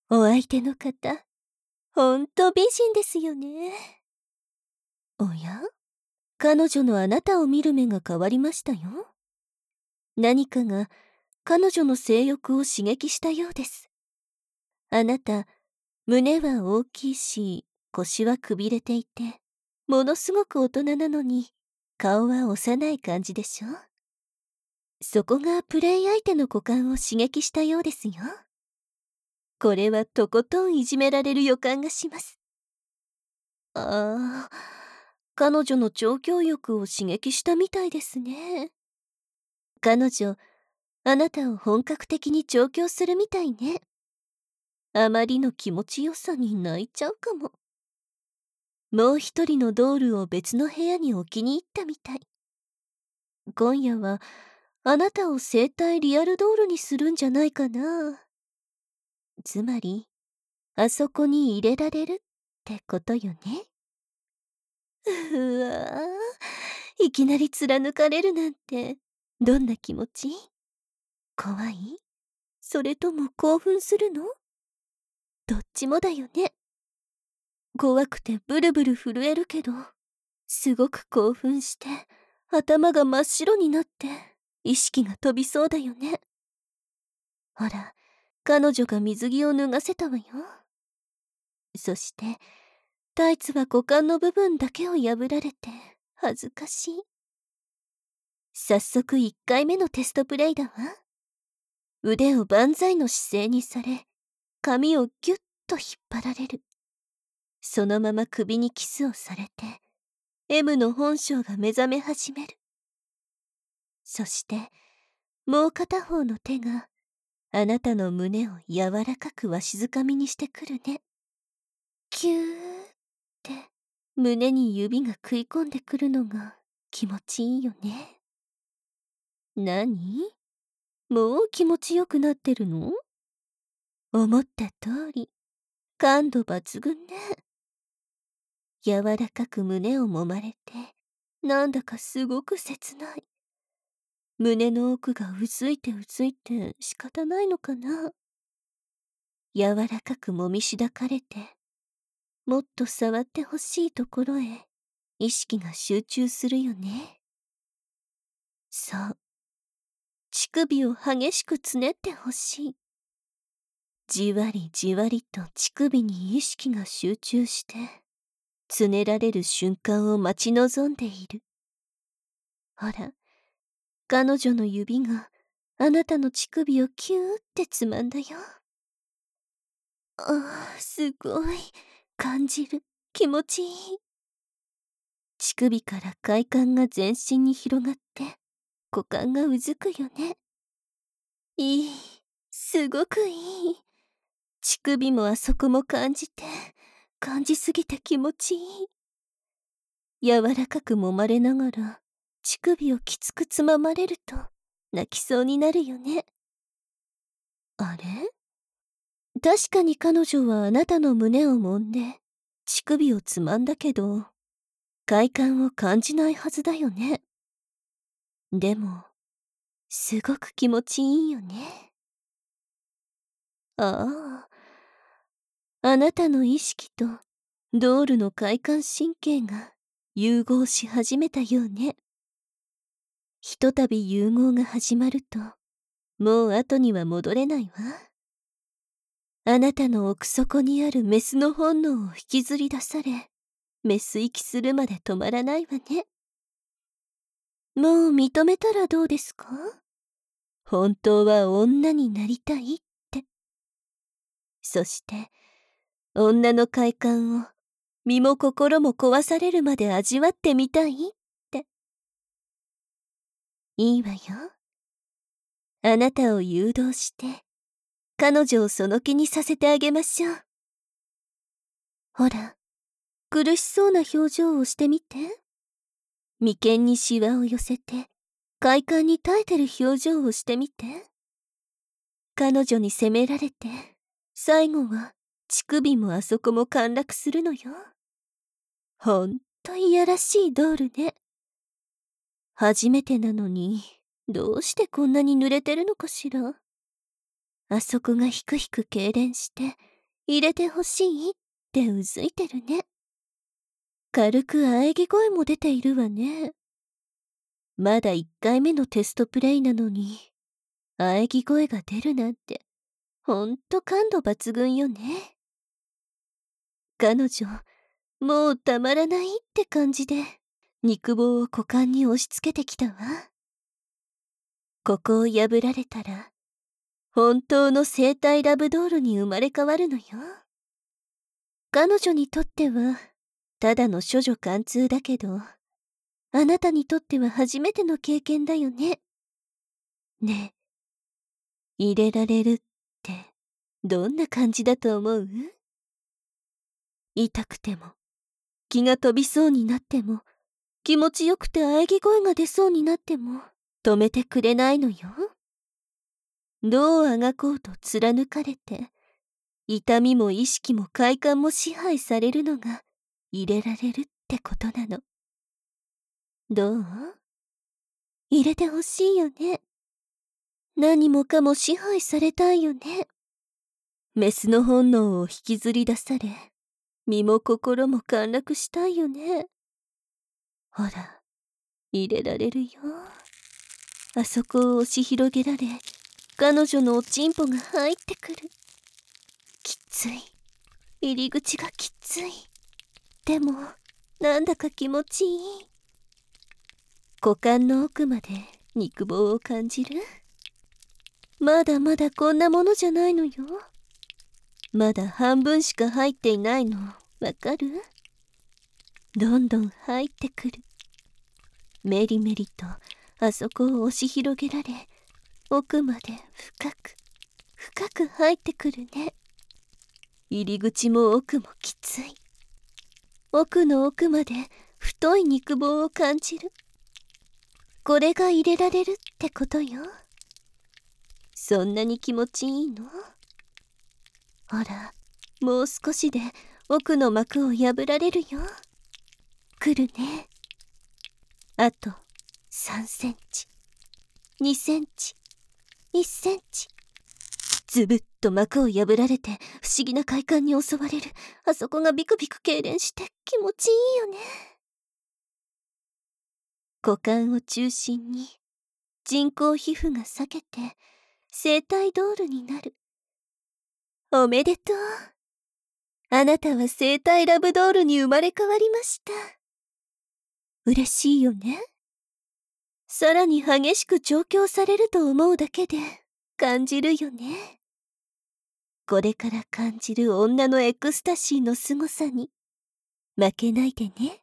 お相手の方、ほんと美人ですよね。おや？彼女のあなたを見る目が変わりましたよ。何かが彼女の性欲を刺激したようです。あなた、胸は大きいし、腰はくびれていて、ものすごく大人なのに、顔は幼い感じでしょ？そこがプレイ相手の股間を刺激したようですよ。これはとことんいじめられる予感がします。ああ、彼女の調教欲を刺激したみたいですね。彼女、あなたを本格的に調教するみたいね。あまりの気持ちよさに泣いちゃうかも。もう一人のドールを別の部屋に置きに行ったみたい。今夜は、あなたを生体リアルドールにするんじゃないかな。つまり、あそこに入れられるってことよね。うわぁ、いきなり貫かれるなんて、どんな気持ち？怖い？それとも興奮するの？どっちもだよね。怖くてブルブル震えるけど、すごく興奮して、頭が真っ白になって、意識が飛びそうだよね。ほら、彼女が水着を脱がせたわよ。そして、タイツは股間の部分だけを破られて、恥ずかしい。早速1回目のテストプレイだわ。腕を万歳の姿勢にされ、髪をギュッと引っ張られる。そのまま首にキスをされて、M の本性が目覚め始める。そして、もう片方の手が、あなたの胸を柔らかくわしづかみにしてくるね。キューって、胸に指が食い込んでくるのが気持ちいいよね。何？もう気持ちよくなってるの？思った通り、感度抜群ね。柔らかく胸を揉まれて、なんだかすごく切ない。胸の奥がうずいて仕方ないのかな。柔らかく揉みしだかれて、もっと触ってほしいところへ意識が集中するよね。そう。乳首を激しくつねってほしい。じわりじわりと乳首に意識が集中して、つねられる瞬間を待ち望んでいる。ほら、彼女の指があなたの乳首をキューってつまんだよ。ああ、すごい。感じる。気持ちいい。乳首から快感が全身に広がって、股間がうずくよね。いい。すごくいい。乳首もあそこも感じて、感じすぎて気持ちいい。柔らかく揉まれながら、乳首をきつくつままれると、泣きそうになるよね。あれ？確かに彼女はあなたの胸を揉んで、乳首をつまんだけど、快感を感じないはずだよね。でも、すごく気持ちいいよね。ああ、あなたの意識とドールの快感神経が融合し始めたようね。ひとたび融合が始まると、もう後には戻れないわ。あなたの奥底にあるメスの本能を引きずり出され、メス息するまで止まらないわね。もう認めたらどうですか？本当は女になりたいって。そして、女の快感を身も心も壊されるまで味わってみたいって。いいわよ。あなたを誘導して、彼女をその気にさせてあげましょう。ほら、苦しそうな表情をしてみて。眉間にシワを寄せて、快感に耐えてる表情をしてみて。彼女に責められて、最後は乳首もあそこも陥落するのよ。ほんといやらしいドールね。初めてなのに、どうしてこんなに濡れてるのかしら。あそこがひくひく痙攣して、 入れてほしいってうずいてるね。軽く喘ぎ声も出ているわね。まだ1回目のテストプレイなのに、喘ぎ声が出るなんて、ほんと感度抜群よね。彼女、もうたまらないって感じで、肉棒を股間に押し付けてきたわ。ここを破られたら、本当の生体ラブドールに生まれ変わるのよ。彼女にとっては、ただの処女貫通だけど、あなたにとっては初めての経験だよね。ねえ、入れられるって、どんな感じだと思う？痛くても、気が飛びそうになっても、気持ちよくて喘ぎ声が出そうになっても、止めてくれないのよ。どうあがこうと貫かれて、痛みも意識も快感も支配されるのが入れられるってことなの。どう？入れてほしいよね。何もかも支配されたいよね。メスの本能を引きずり出され、身も心も陥落したいよね。ほら、入れられるよ。あそこを押し広げられ、彼女のおちんぽが入ってくる。きつい。入り口がきつい。でも、なんだか気持ちいい。股間の奥まで肉棒を感じる？まだまだこんなものじゃないのよ。まだ半分しか入っていないの、わかる？どんどん入ってくる。メリメリとあそこを押し広げられ、奥まで深く、深く入ってくるね。入り口も奥もきつい。奥の奥まで太い肉棒を感じる。これが入れられるってことよ。そんなに気持ちいいの？ほら、もう少しで奥の膜を破られるよ。来るね。あと3センチ、2センチ、1センチ。ズブッと膜を破られて不思議な快感に襲われる。あそこがビクビク痙攣して気持ちいいよね。股間を中心に人工皮膚が裂けて生体ドールになる。おめでとう。あなたは生体ラブドールに生まれ変わりました。嬉しいよね。さらに激しく調教されると思うだけで感じるよね。これから感じる女のエクスタシーの凄さに負けないでね。